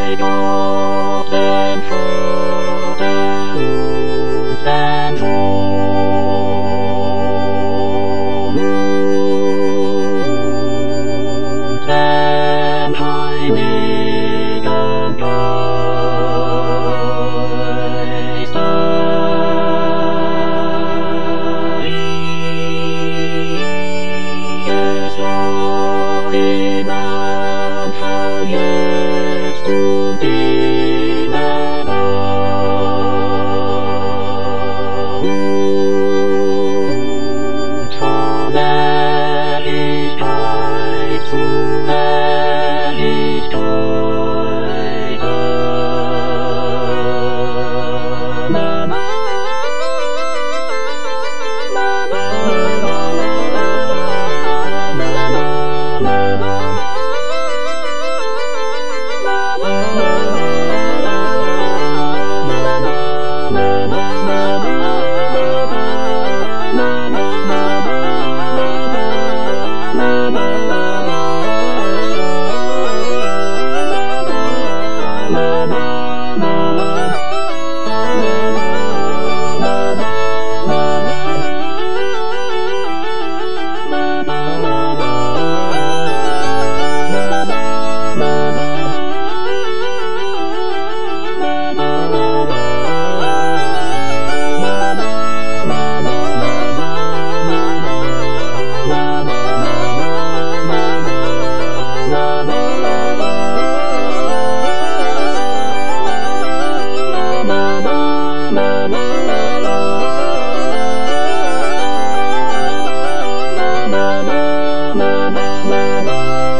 Gott den Vater und den Sohn und den Heiligen Geist, es war im Anfang, jetzt und und von Herrlichkeit zu Herrlichkeit. Amen. La la la la la la.